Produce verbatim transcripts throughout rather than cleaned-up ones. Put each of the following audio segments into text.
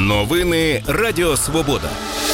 Новини Радіо Свобода.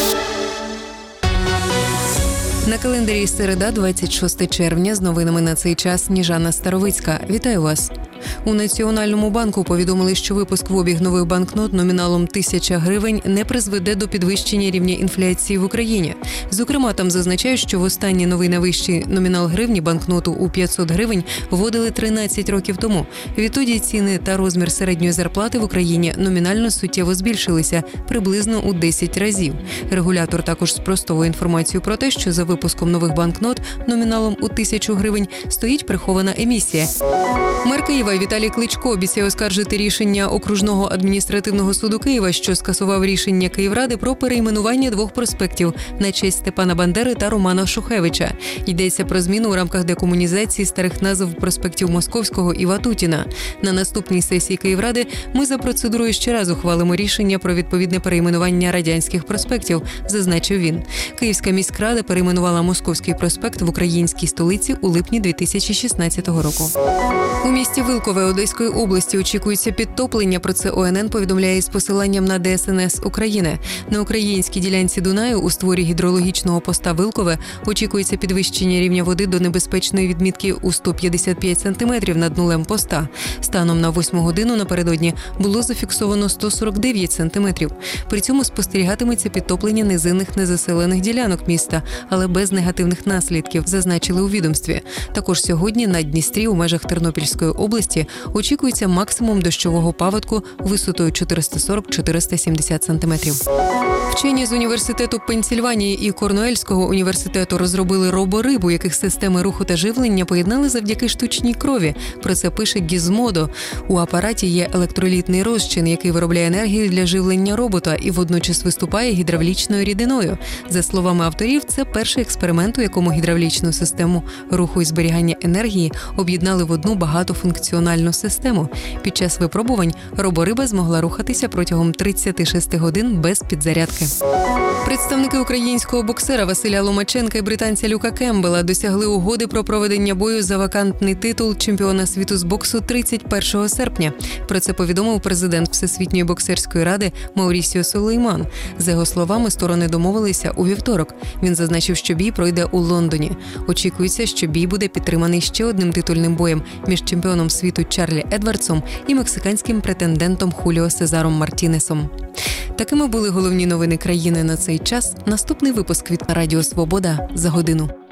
На календарі середа, двадцять шостого червня. З новинами на цей час Сніжана Старовицька. Вітаю вас. У Національному банку повідомили, що випуск в обіг нових банкнот номіналом тисяча гривень не призведе до підвищення рівня інфляції в Україні. Зокрема, там зазначають, що востаннє новий найвищий номінал гривні банкноту у п'ятсот гривень вводили тринадцять років тому. Відтоді ціни та розмір середньої зарплати в Україні номінально суттєво збільшилися – приблизно у десять разів. Регулятор також спростовує інформацію про те, що за випуском нових банкнот номіналом у тисячу гривень стоїть прихована емісія. Мер Києва Віталій Кличко обіцяє оскаржити рішення Окружного адміністративного суду Києва, що скасував рішення Київради про перейменування двох проспектів на честь Степана Бандери та Романа Шухевича. Йдеться про зміну у рамках декомунізації старих назв проспектів Московського і Ватутіна. На наступній сесії Київради ми за процедурою ще раз ухвалимо рішення про відповідне перейменування радянських проспектів, зазначив він. Київська міськрада перейменувала Московський проспект в українській столиці у липні дві тисячі шістнадцятого року. У місті Вилкове Одеської області очікується підтоплення. Про це О Ен Ен повідомляє з посиланням на Де Ес Ен Ес України. На українській ділянці Дунаю у створі гідрологічного поста Вилкове очікується підвищення рівня води до небезпечної відмітки у сто п'ятдесят п'ять сантиметрів над нулем поста. Станом на восьму годину напередодні було зафіксовано сто сорок дев'ять сантиметрів. При цьому спостерігатиметься підтоплення низинних незаселених ділянок міста, але без негативних наслідків, зазначили у відомстві. Також сьогодні на Дністрі у межах Тернопільської області очікується максимум дощового паводку висотою чотириста сорок - чотириста сімдесят сантиметрів. Вчені з університету Пенсільванії і Корнуельського університету розробили роборибу, яких системи руху та живлення поєднали завдяки штучній крові. Про це пише Гізмодо. У апараті є електролітний розчин, який виробляє енергію для живлення робота і водночас виступає гідравлічною рідиною. За словами авторів, це перший експеримент, у якому гідравлічну систему руху і зберігання енергії об'єднали в одну багатофункціональну систему. Під час випробувань робориба змогла рухатися протягом тридцяти шести годин без підзарядки. Представники українського боксера Василя Ломаченка і британця Люка Кембела досягли угоди про проведення бою за вакантний титул чемпіона світу з боксу тридцять першого серпня. Про це повідомив президент Всесвітньої боксерської ради Маурісіо Сулейман. За його словами, сторони домовилися у вівторок. Він зазначив, що бій пройде у Лондоні. Очікується, що бій буде підтриманий ще одним титульним боєм між чемпіоном світу Чарлі Едвардсом і мексиканським претендентом Хуліо Сезаром Мартінесом. Такими були головні новини країни на цей час. Наступний випуск від Радіо Свобода за годину.